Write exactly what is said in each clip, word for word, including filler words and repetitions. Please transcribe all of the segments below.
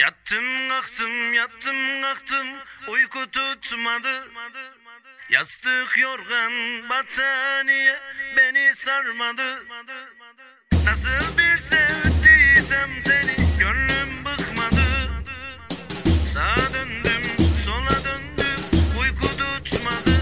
Yattım kalktım yattım kalktım uyku tutmadı. Yastık yorgan battaniye beni sarmadı. Nasıl bir sevdiysem seni gönlüm bıkmadı. Sağa döndüm sola döndüm uyku tutmadı.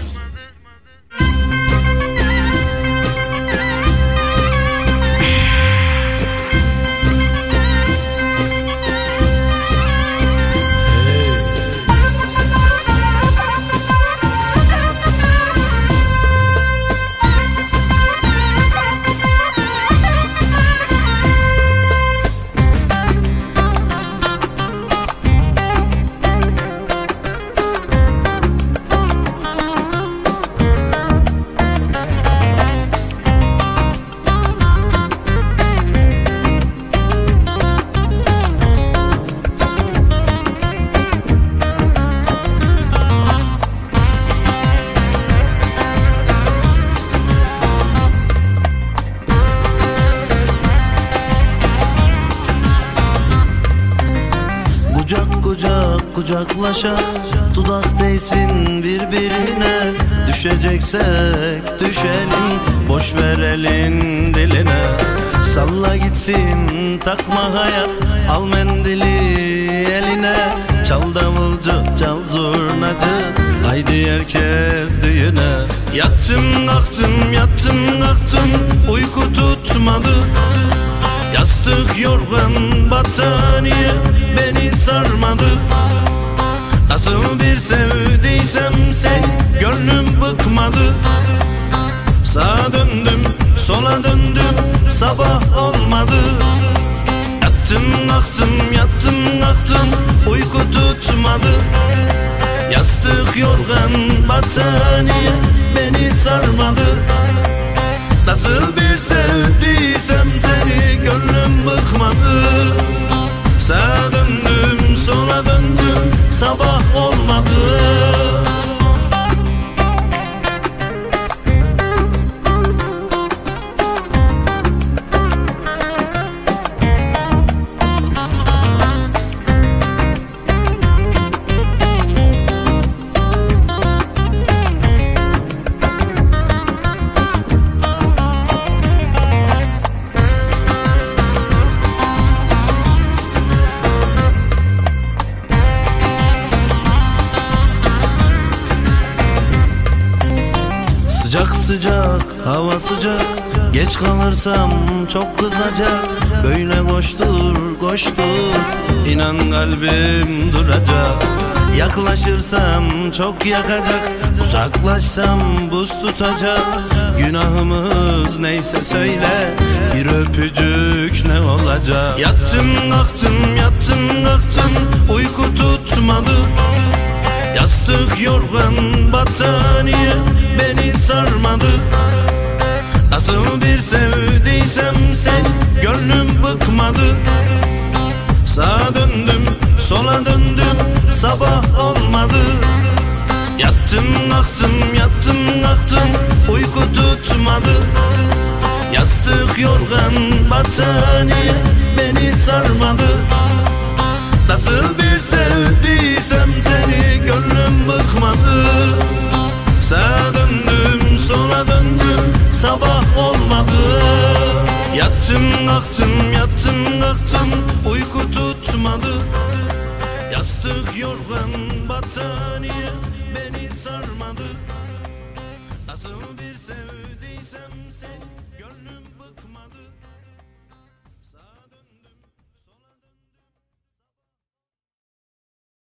Kucak kucak kucaklaşa, dudak değsin birbirine. Düşeceksek düşelim, boş verelim diline. Salla gitsin takma hayat, al mendili eline. Çal davulcu çal zurnacı, haydi herkes düğüne. Yattım kalktım yattım kalktım uyku tutmadı. Yastık yorgan battaniye beni sarmadı. Nasıl bir sevdiysem seni gönlüm bıkmadı. Sağa döndüm sola döndüm sabah olmadı. Yattım kalktım yattım kalktım uyku tutmadı. Yastık yorgan battaniye beni sarmadı. Nasıl bir sevdiysem seni gönlüm bıkmadı. Sağa döndüm sola döndüm sabah olmadı. Sıcak sıcak hava sıcak, geç kalırsam çok kızacak. Böyle koştur koştur inan kalbim duracak. Yaklaşırsam çok yakacak, uzaklaşsam buz tutacak. Günahımız neyse söyle, bir öpücük ne olacak. Yattım kalktım yattım kalktım uyku tutmadı. Yastık yorgan battaniye beni sarmadı. Nasıl bir sevdiysem seni gönlüm bıkmadı. Sağa döndüm sola döndüm sabah olmadı. Yattım kalktım yattım kalktım uyku tutmadı. Yastık yorgan battaniye beni sarmadı. Nasıl bir sevdiysem seni gönlüm bıkmadı. Sağa döndüm sola döndüm sabah olmadı. Yattım kalktım yattım kalktım uyku tutmadı. Yastık yorgan battaniye beni sarmadı. Nasıl bir sevdiysem seni